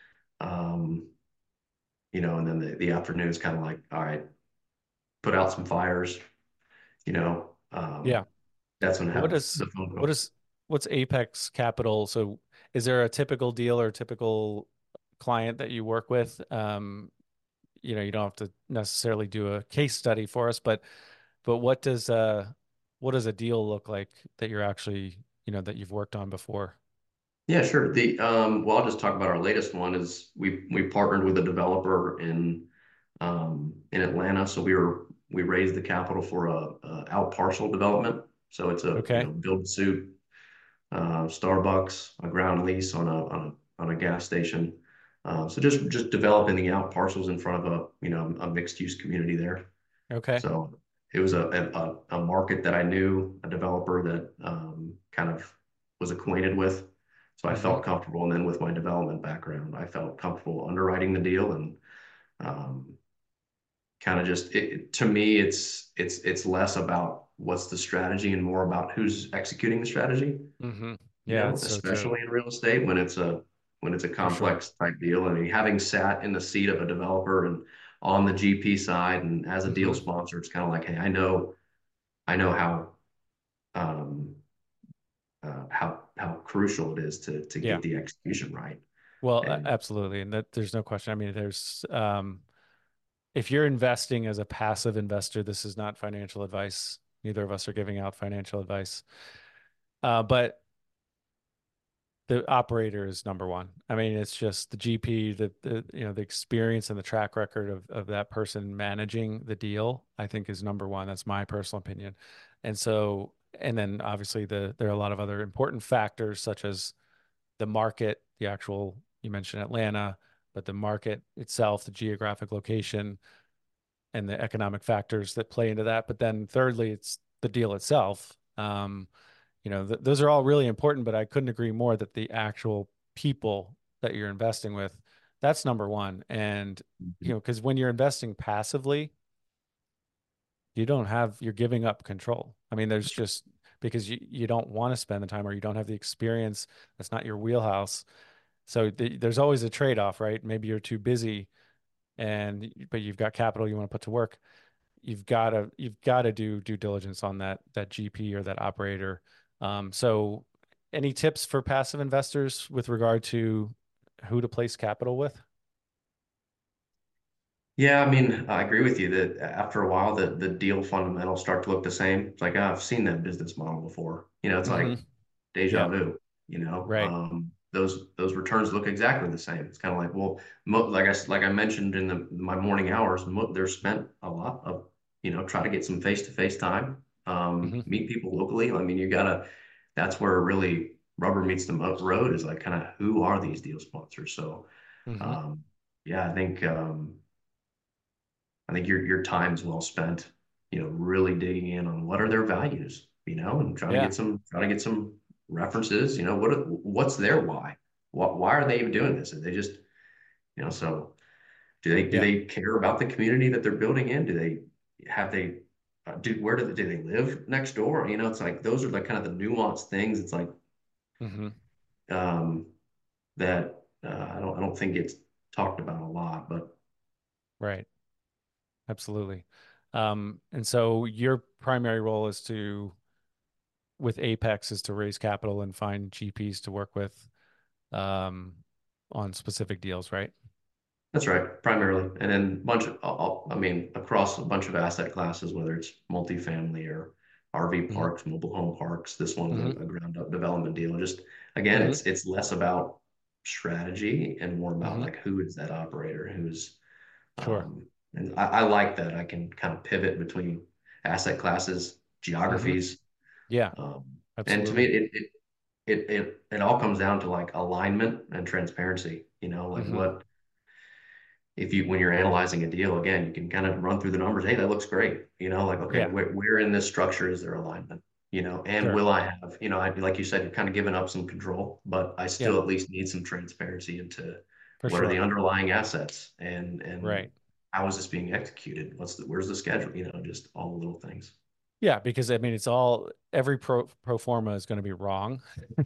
um, you know, and then the, the afternoon is kind of like, all right, put out some fires, you know. yeah. Um, that's when I What have is, the phone what calls. is, what's Apex Capital? So is there a typical deal or a typical client that you work with? Um, you know, you don't have to necessarily do a case study for us, but but what does uh what does a deal look like that you're actually, you know, that you've worked on before? Yeah, sure. The um, well, I'll just talk about our latest one is we we partnered with a developer in um, in Atlanta. So we were we raised the capital for a, a out parcel development. So it's a, you Okay. know, build to suit, uh, Starbucks, a ground lease on a on a on a gas station. Uh, so just just developing the out parcels in front of a, you know, a mixed use community there. Okay. So it was a a, a market that I knew, a developer that um, kind of was acquainted with. So I Hmm. felt comfortable. And then with my development background, I felt comfortable underwriting the deal and um, kind of just it, to me, it's it's it's less about what's the strategy and more about who's executing the strategy. Hmm. You Yeah, know, it's so true. especially in real estate when it's a when it's a For sure. complex type deal. I mean, having sat in the seat of a developer and on the G P side and as a deal Hmm. sponsor, it's kind of like, hey, I know I know how um, uh, how how crucial it is to to Yeah. get the execution right. Well, a- And absolutely. And that there's no question. I mean, there's um if you're investing as a passive investor, this is not financial advice. Neither of us are giving out financial advice. Uh, but the operator is number one. I mean, it's just the G P, the, the you know the experience and the track record of of that person managing the deal, I think is number one. That's my personal opinion. And so, and then obviously the there are a lot of other important factors such as the market, the actual, you mentioned Atlanta, but the market itself, the geographic location, and the economic factors that play into that. But then thirdly, it's the deal itself. Um, you know, th those are all really important, but I couldn't agree more that the actual people that you're investing with, that's number one. And, you know, because when you're investing passively, you don't have, you're giving up control. I mean, there's just because you, you don't want to spend the time or you don't have the experience, that's not your wheelhouse. So th there's always a trade-off, right? Maybe you're too busy and, but you've got capital you want to put to work. You've got to you've got to do due diligence on that that G P or that operator. Um, so, any tips for passive investors with regard to who to place capital with? yeah, I mean, I agree with you that after a while, the the deal fundamentals start to look the same. It's like, oh, I've seen that business model before. You know, it's Hmm. like deja Yeah, vu. You know, right. um, those those returns look exactly the same. It's kind of like, well, mo like I like I mentioned in the my morning hours, mo they're spent a lot of, you know, try to get some face-to-face time, um, Hmm. meet people locally. I mean, you gotta. That's where really rubber meets the mo- road is like kind of who are these deal sponsors? So, Hmm. um, yeah, I think um, I think your your time's well spent. You know, really digging in on what are their values. You know, and trying to Yeah. get some trying to get some references. You know, what are, what's their why? What why are they even doing this? Are they just, you know, so do they do Yeah. they care about the community that they're building in? Do they have they uh, do where do they, do they live next door? You know, it's like those are like kind of the nuanced things. It's like Hmm. um, that uh, I don't I don't think it's talked about a lot, but Right. Absolutely. Um, and so your primary role is to, with Apex, is to raise capital and find G Ps to work with um, on specific deals, right? That's right, primarily. And then bunch of, uh, I mean, across a bunch of asset classes, whether it's multifamily or R V Hmm. parks, mobile home parks. This one's a, Hmm. a ground up development deal. Just again, Hmm. it's it's less about strategy and more about Hmm. like who is that operator, who's Sure. um and I, I like that I can kind of pivot between asset classes, Hmm. geographies. Yeah, Um, and to me absolutely. it it it it it all comes down to like alignment and transparency, you know, like Hmm. what if you when you're analyzing a deal again, you can kind of run through the numbers. Hey, that looks great. You know, like okay, Yeah, where, where in this structure is there alignment? You know, and sure. will I have, you know, I like you said, you're kind of giving up some control, but I Yeah, still at least need some transparency into for what are the sure. underlying assets and and Right. how is this being executed? What's the where's the schedule? You know, just all the little things. Yeah, because I mean, it's all every pro pro forma is going to be wrong,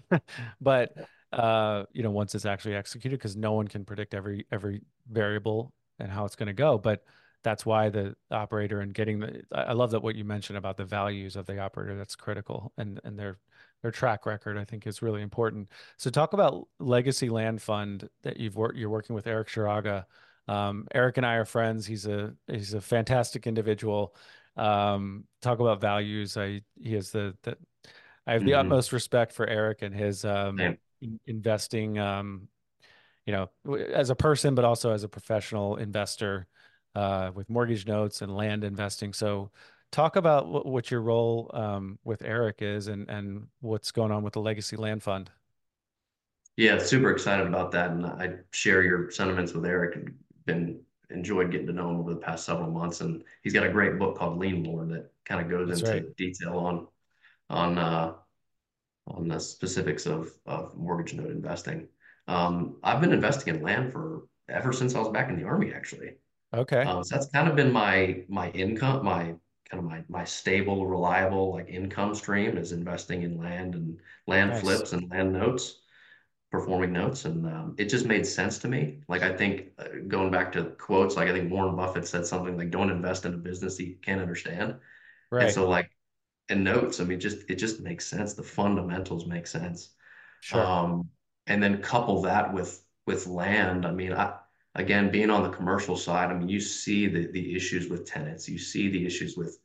but uh, you know, once it's actually executed, because no one can predict every every variable and how it's going to go. But that's why the operator and getting the I I love that what you mentioned about the values of the operator. That's critical, and and their their track record, I think, is really important. So talk about Legacy Land Fund that you've worked you're working with Eric Shiraga. Um, Eric and I are friends. He's a he's a fantastic individual. Um, talk about values. I he has the the I have the Mm-hmm. utmost respect for Eric and his um Same. in- investing um you know w- as a person, but also as a professional investor uh with mortgage notes and land investing. So talk about what, what your role um with Eric is and and what's going on with the Legacy Land Fund. Yeah, super excited about that, and I share your sentiments with Eric. And been enjoyed getting to know him over the past several months, and he's got a great book called Lean Lord that kind of goes That's right. into detail on on uh, on the specifics of of mortgage note investing. Um, I've been investing in land for ever since I was back in the Army, actually. Okay. Um, so that's kind of been my my income, my kind of my my stable, reliable like income stream is investing in land and land Nice. flips and land notes, performing notes, and um, it just made sense to me. Like I think uh, going back to quotes, like I think Warren Buffett said something like, "Don't invest in a business that you can't understand." And Right. so like and notes, I mean, just it just makes sense. The fundamentals make sense. Sure. Um, and then couple that with with land. I mean, I again being on the commercial side, I mean, you see the the issues with tenants, you see the issues with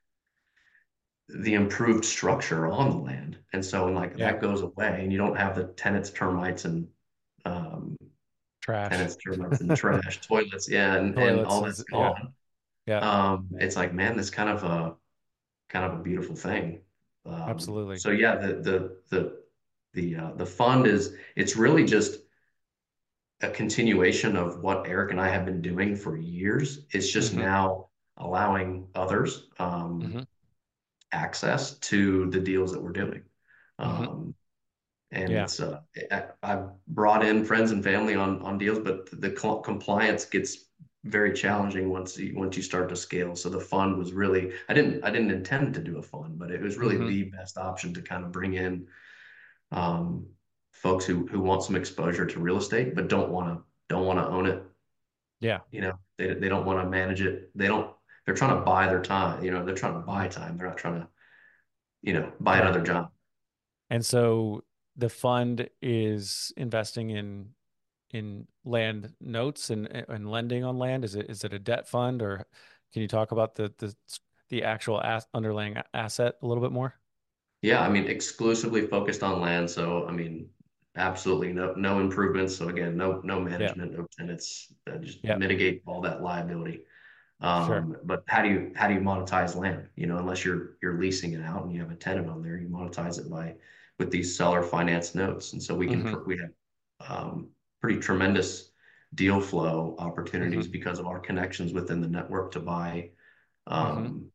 the improved structure on the land. And so when like Yeah. that goes away and you don't have the tenants, termites, and um, Trash. tenants, termites, and trash, toilets, yeah, and, and Toilets all is that's yeah. gone. Yeah. Um, it's like, man, this kind of a kind of a beautiful thing. Um, Absolutely. so yeah, the the the the uh, the fund is it's really just a continuation of what Eric and I have been doing for years. It's just Hmm. now allowing others um, Hmm. access to the deals that we're doing. Hmm. Um, and Yeah. it's uh, I, I've brought in friends and family on on deals, but the co- compliance gets very challenging once you once you start to scale. So the fund was really I didn't I didn't intend to do a fund, but it was really Hmm. the best option to kind of bring in um, folks who who want some exposure to real estate, but don't want to don't want to own it. Yeah. You know, they they don't want to manage it. They don't. They're trying to buy their time. You know, they're trying to buy Hmm. time. They're not trying to you know buy Right. another job. And so the fund is investing in in land notes and and lending on land. Is it is it a debt fund, or can you talk about the the the actual as underlying asset a little bit more? Yeah, I mean, exclusively focused on land. So, I mean, absolutely no no improvements. So again, no no Yeah. management, no tenants, uh, just Yeah. mitigate all that liability. Sure. Um, but how do you how do you monetize land? You know, unless you're you're leasing it out and you have a tenant on there, you monetize it by with these seller finance notes. And so we can Hmm. tr- we have um, pretty tremendous deal flow Hmm. opportunities because of our connections within the network to buy Hmm. um,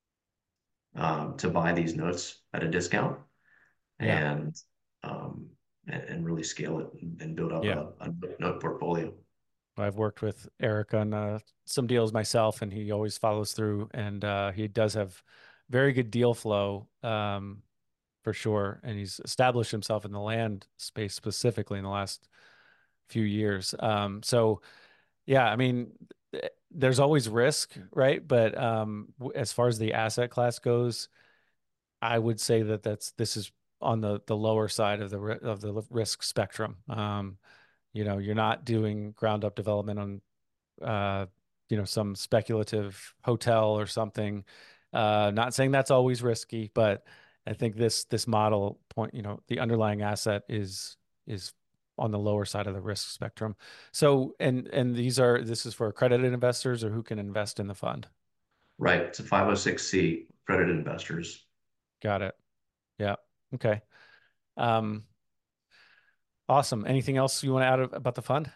um, to buy these notes at a discount Yeah. and um, and, and really scale it and build up Yeah. a, a note portfolio. I've worked with Eric on uh, some deals myself, and he always follows through, and uh, he does have very good deal flow. Um, for sure. And he's established himself in the land space specifically in the last few years. Um, so yeah, I mean, th- there's always risk, right? But um, w- as far as the asset class goes, I would say that that's this is on the the lower side of the ri- of the risk spectrum. Um, you know, you're not doing ground up development on uh, you know, some speculative hotel or something. Uh, not saying that's always risky, but I think this this model point, you know, the underlying asset is is on the lower side of the risk spectrum. So, and and these are this is for accredited investors or who can invest in the fund. Right. It's a five oh six C, accredited investors. Got it. Yeah. Okay. Um, awesome. Anything else you want to add about the fund?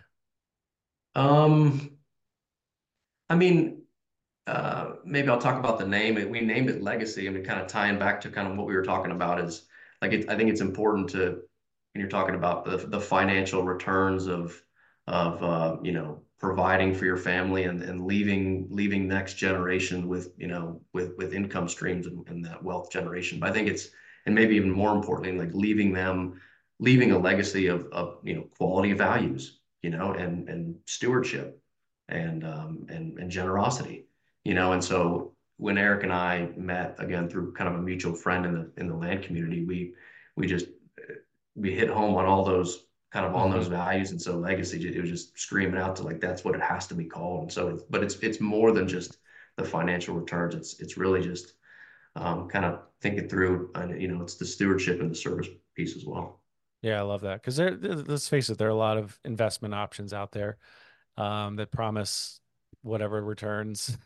Um, I mean, uh, maybe I'll talk about the name. We named it Legacy, and we kind of tying back to kind of what we were talking about is like it, I think it's important to when you're talking about the the financial returns of of uh, you know providing for your family and and leaving leaving next generation with you know with with income streams and, and that wealth generation. But I think it's and maybe even more importantly, like leaving them leaving a legacy of of you know quality values, you know, and and stewardship and um, and and generosity you know, and so when Eric and I met again through kind of a mutual friend in the in the land community, we we just we hit home on all those kind of on Hmm. those values, and so legacy it was just screaming out to like that's what it has to be called. And so, but it's it's more than just the financial returns. It's it's really just um, kind of thinking through, and you know, it's the stewardship and the service piece as well. Yeah, I love that because there, let's face it, there are a lot of investment options out there um, that promise whatever returns,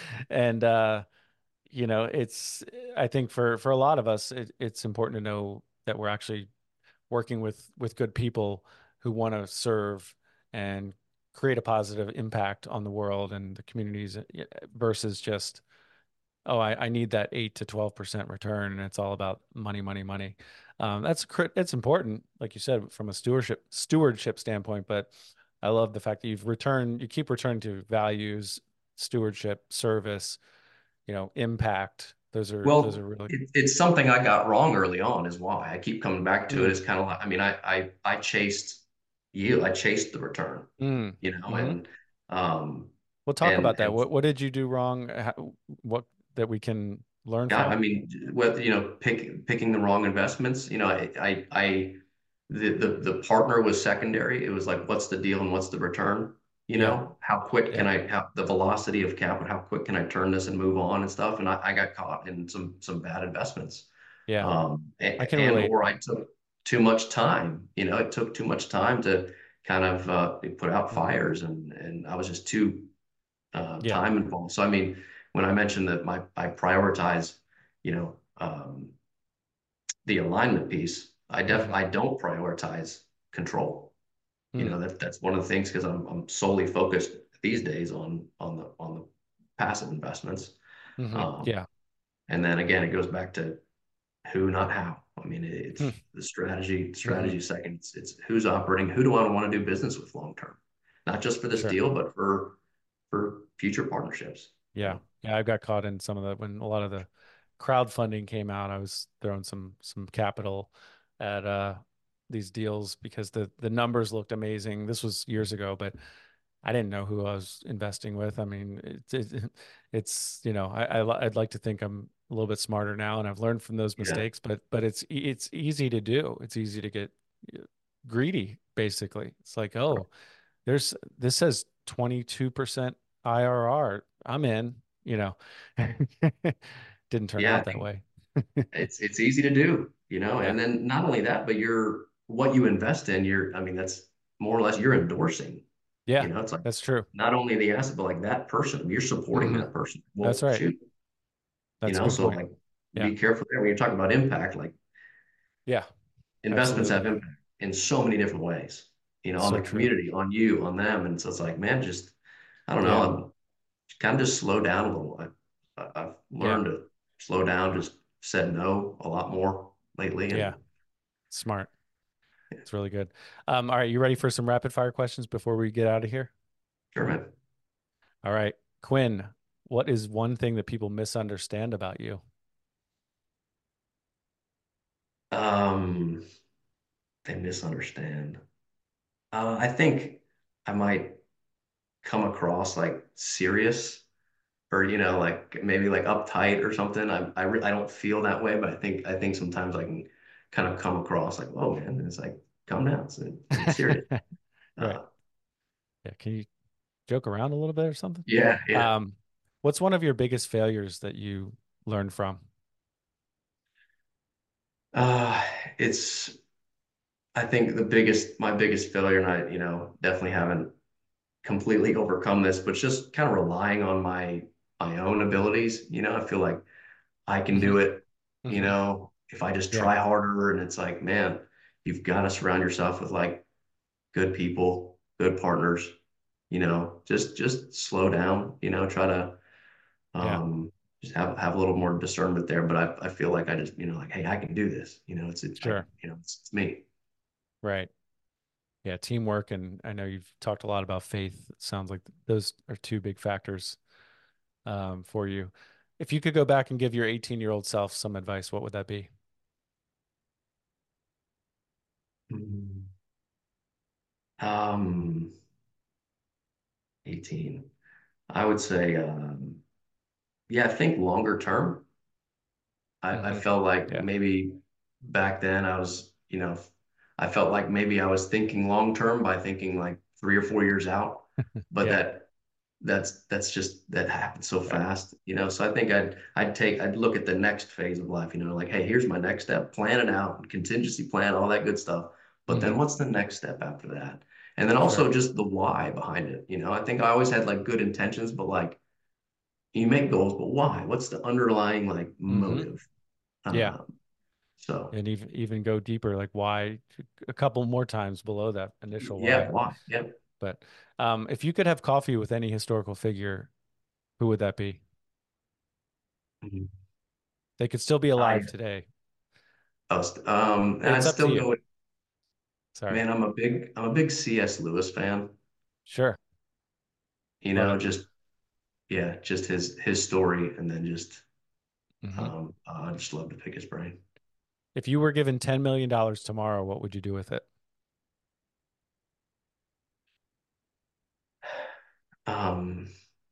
and uh, you know, it's I think for for a lot of us, it, it's important to know that we're actually working with with good people who want to serve and create a positive impact on the world and the communities versus just oh, I, I need that eight to twelve percent return, and it's all about money, money, money. Um, that's it's important, like you said, from a stewardship stewardship standpoint. But I love the fact that you've returned, you keep returning to values, stewardship, service, you know, impact. Those are those Well, are really. it, it's something I got wrong early on, is why I keep coming back to it. Mm, It's kind of like, I mean, I I I chased yield, I chased the return, mm, you know, hmm. and um We'll talk and about that. and What what did you do wrong? How, what that we can learn yeah, from? I mean, whether you know, pick picking the wrong investments, you know, I I I the the the partner was secondary. It was like, what's the deal and what's the return? You Yeah, know, how quick can yeah, I have the velocity of capital? How quick can I turn this and move on and stuff? And I, I got caught in some some bad investments, yeah. um, I and, can and relate. or I took too much time. You know, it took too much time to kind of uh, put out Hmm. fires, and and I was just too uh, Yeah. time involved. So I mean, when I mentioned that my I prioritize, you know, um, the alignment piece, I def Hmm. I don't prioritize control. You Mm. know, that that's one of the things because I'm I'm solely focused these days on on the on the passive investments. Hmm. Um, Yeah. and then again, it goes back to who, not how. I mean, Hmm. it's the strategy, Hmm. strategy second. It's, it's who's operating, who do I want to do business with long term, not just for this Sure. deal, but for for future partnerships. You Yeah. know? Yeah. I got caught in some of the when a lot of the crowdfunding came out, I was throwing some some capital at uh these deals because the the numbers looked amazing. This was years ago, but I didn't know who I was investing with. I mean, it's it, it's you know, I, I I'd like to think I'm a little bit smarter now and I've learned from those Yeah, mistakes, but but it's it's easy to do. It's easy to get uh, greedy, basically. It's like, oh, there's this says twenty-two percent I R R. I'm in, you know. Didn't turn yeah. I out that think way. it's it's easy to do, you know. Yeah. And then not only that, but you're what you invest in. You're, I mean, that's more or less you're endorsing. Yeah, You know, it's like that's true. not only the asset, but like that person. You're supporting Hmm. that person. That's Well, right. shoot, you That's a know. good So point. like, Yeah. be careful there when you're talking about impact. Like Yeah, investments have absolutely. impact in so many different ways, you know, on So the true. community, on you, on them. And so it's like, man, just, I don't know, Yeah. I'm kind of just slow down a little. I, I, I've Yeah. learned to slow down, just said no a lot more lately. Yeah. And Smart. It's really good. Um, all right, you ready for some rapid fire questions before we get out of here? sure, man. All right. Quinn, what is one thing that people misunderstand about you? Um, they misunderstand. Uh, I think I might come across like serious or you know like maybe like uptight or something. I I, re I don't feel that way, but I think I think sometimes I can kind of come across like, whoa, man, it's like calm down, it's, I'm serious. Right. Uh, Yeah. Can you? joke around a little bit or something. Yeah, yeah. Um, what's one of your biggest failures that you learned from? Uh, it's I think the biggest my biggest failure, and I, you know, definitely haven't completely overcome this, but just kind of relying on my my own abilities. You know, I feel like I can Hmm. do it, you Hmm. know, if I just Yeah. try harder. And it's like, man, you've got to surround yourself with like good people, good partners, you know, just just slow down, you know, try to Yeah. um just have have a little more discernment there. But I I feel like I just, you know, like, hey, I can do this. You know, it's it, I can, Sure. you know, it's, it's me. Right. Yeah. Teamwork. And I know you've talked a lot about faith. It sounds like those are two big factors um, for you. If you could go back and give your eighteen year old self some advice, what would that be? Mhm. Um, eighteen. I would say um yeah, I think longer term. I, I Hmm. felt like Yeah. maybe back then I was, you know, I felt like maybe I was thinking long term by thinking like three or four years out, but Yeah. that that's that's just that happened so Yeah. fast, you know. So I think I'd I'd take I'd look at the next phase of life, you know, like, hey, here's my next step, plan it out, contingency plan, all that good stuff. But then Hmm. what's the next step after that? And then Sure. also just the why behind it, you know. I think I always had like good intentions, but like you make goals, but why? What's the underlying like Hmm. motive? Yeah. Um, so And even even go deeper, like why a couple more times below that initial yeah, why. why? Yeah. But um, if you could have coffee with any historical figure, who would that be? Mhm. They could still be I, alive today. I was, um, and I It's up to still you. go with, Sorry. man, I'm a big, I'm a big C S. Lewis fan. Sure. You Love know, it. just yeah, just his his story, and then just Hmm. um, I just love to pick his brain. If you were given ten million dollars tomorrow, what would you do with it? Um,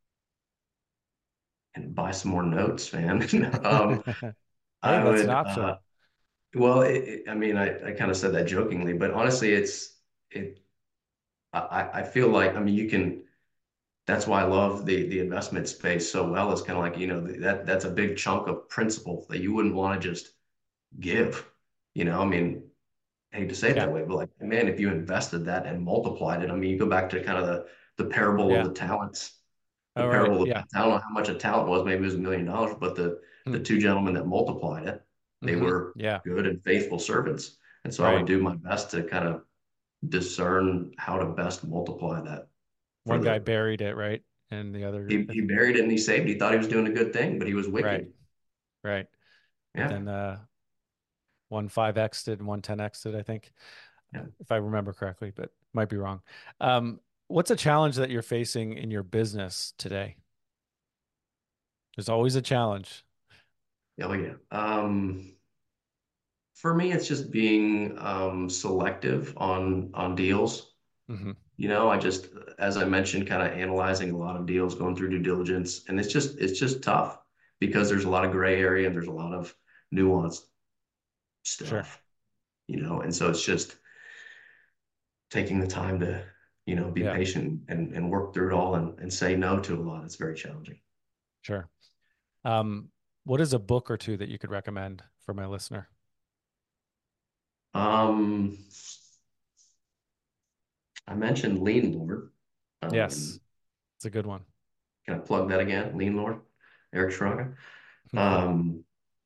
and buy some more notes, man. um, Hey, I that's an would, option. uh, well, it, it- I mean, I, I kind of said that jokingly, but honestly, it's it. I, I feel like, I mean, you can. That's why I love the the investment space so well. It's kind of like, you know, that that's a big chunk of principal that you wouldn't want to just give. You know, I mean, I hate to say it Yeah. that way, but like, man, if you invested that and multiplied it, I mean, you go back to kind of the the parable of Yeah. the talents, the All right. parable of, Yeah. I don't know how much a talent was, maybe it was a million dollars, but the the two gentlemen that multiplied it, they Mm-hmm. were Yeah. good and faithful servants. And so I would Right. do my best to kind of discern how to best multiply that for One guy the buried it, right? And the other, he, he buried it and he saved. He thought he was doing a good thing, but he was right. wicked. Right. But Yeah. then uh, one five X'd it and one ten X'd it, I think, Yeah. if I remember correctly, but might be wrong. Um, what's a challenge that you're facing in your business today? There's always a challenge. Oh yeah. Um, for me, it's just being um, selective on on deals. Hmm. You know, I just, as I mentioned, kind of analyzing a lot of deals, going through due diligence, and it's just it's just tough because there's a lot of gray area and there's a lot of nuanced Sure. stuff, you know, and so it's just taking the time to, you know, be Yeah, patient and and work through it all and and say no to a lot. It's very challenging. sure. Um, what is a book or two that you could recommend for my listener? Um, I mentioned Lean Lord. Yes, Um, it's a good one. can I plug that again? Lean Lord, Eric Schraga. Um,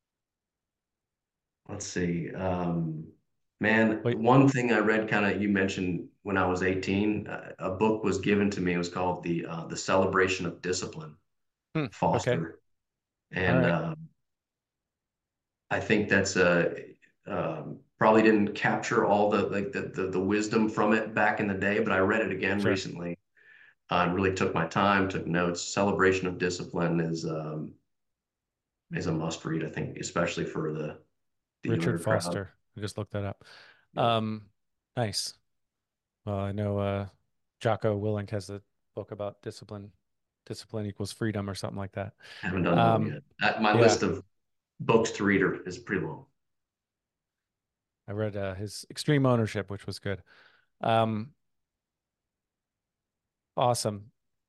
let's see. Um, man, Wait, one thing I read, kind of, you mentioned when I was eighteen, uh, a book was given to me. It was called the uh, the Celebration of Discipline, hmm, okay, Foster, all and right, um, I think that's a um, probably didn't capture all the like the, the the wisdom from it back in the day, but I read it again sure. recently. I uh, really took my time, took notes. Celebration of Discipline is um, is a must read, I think, especially for the the Richard younger crowd. Foster. I just looked that up. Yeah, Um, nice. Well, I know uh, Jocko Willink has a book about discipline. Discipline equals freedom or something like that. haven't done that one Um, yet. Uh, my yeah, list of books to read are, is pretty long. I read uh, his Extreme Ownership, which was good. Um, awesome.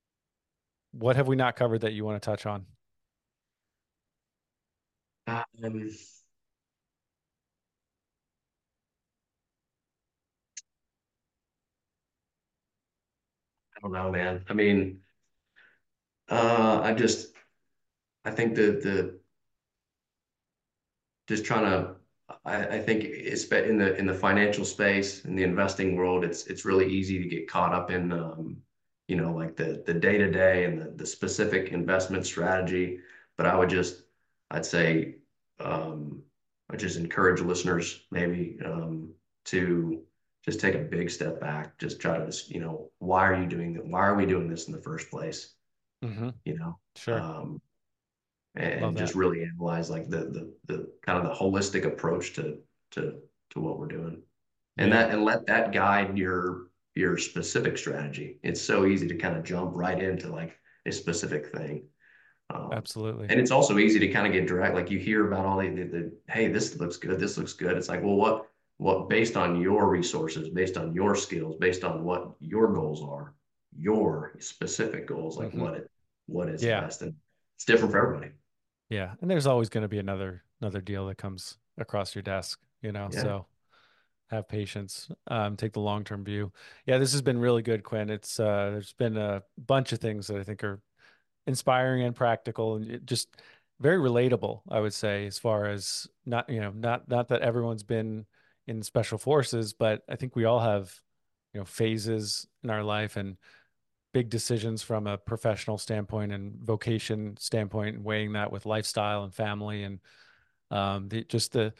what have we not covered that you want to touch on? Um, I don't know, man. I mean, uh, I just, I think the the just trying to, I, I think it's in the in the financial space, in the investing world, it's it's really easy to get caught up in, um, you know, like the the day to day and the the specific investment strategy. But I would just, I'd say, um, I just encourage listeners maybe um, to just take a big step back, just try to, you know, why are you doing that? Why are we doing this in the first place? Mm-hmm. You know, Sure. um, Love and that. just really analyze like the the the kind of the holistic approach to to to what we're doing. And Yeah. that and let that guide your your specific strategy. It's so easy to kind of jump right into like a specific thing. Um, Absolutely. and it's also easy to kind of get direct. Like you hear about all the, the, the hey, this looks good, this looks good. It's like, well, what what based on your resources, based on your skills, based on what your goals are, your specific goals, like Mm-hmm. what it what is the Yeah. best. And it's different for everybody. Yeah. And there's always going to be another another deal that comes across your desk, you know. Yeah. So have patience. Um, take the long term view. Yeah, this has been really good, Quinn. It's uh there's been a bunch of things that I think are inspiring and practical and it just very relatable, I would say, as far as not, you know, not not that everyone's been in special forces, but I think we all have, you know, phases in our life and big decisions from a professional standpoint and vocation standpoint and weighing that with lifestyle and family and um the just the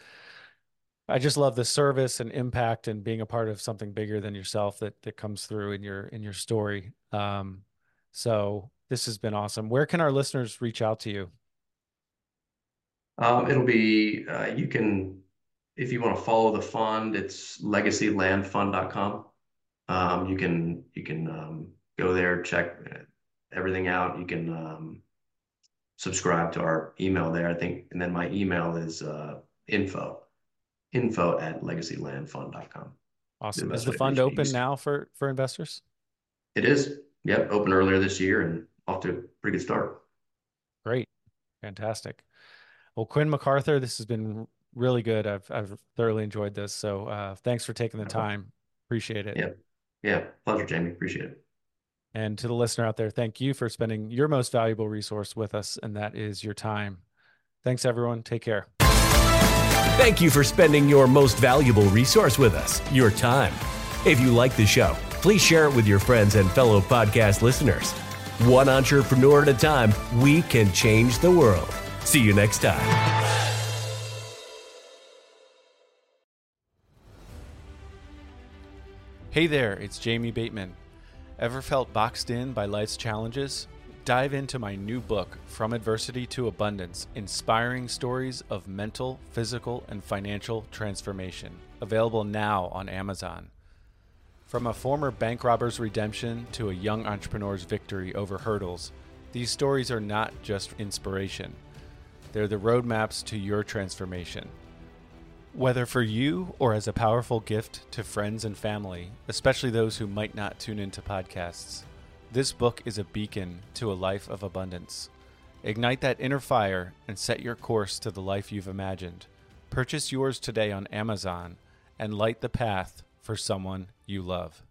I just love the service and impact and being a part of something bigger than yourself that that comes through in your in your story. Um, so this has been awesome. Where can our listeners reach out to you? Um, it'll be uh, you can if you want to follow the fund, it's legacy land fund dot com. Um, you can you can um, go there, check everything out. You can um, subscribe to our email there, I think, and then my email is uh, info info at legacy land fund dot com. The Awesome. Is best the way to fund reach me. open now for for investors? It is. Yep, open earlier this year and off to a pretty good start. Great. Fantastic. Well, Quinn MacArthur, this has been really good. I've I've thoroughly enjoyed this. So uh, thanks for taking the time. Appreciate it. Yeah. Yeah. Pleasure, Jamie. Appreciate it. And to the listener out there, thank you for spending your most valuable resource with us, and that is your time. Thanks, everyone. Take care. Thank you for spending your most valuable resource with us, your time. If you like the show, please share it with your friends and fellow podcast listeners. One entrepreneur at a time, we can change the world. See you next time. Hey there, it's Jamie Bateman. Ever felt boxed in by life's challenges? Dive into my new book, From Adversity to Abundance, Inspiring Stories of Mental, Physical, and Financial Transformation. Available now on Amazon. From a former bank robber's redemption to a young entrepreneur's victory over hurdles, these stories are not just inspiration. They're the roadmaps to your transformation. Whether for you or as a powerful gift to friends and family, especially those who might not tune into podcasts, this book is a beacon to a life of abundance. Ignite that inner fire and set your course to the life you've imagined. Purchase yours today on Amazon and light the path for someone you love.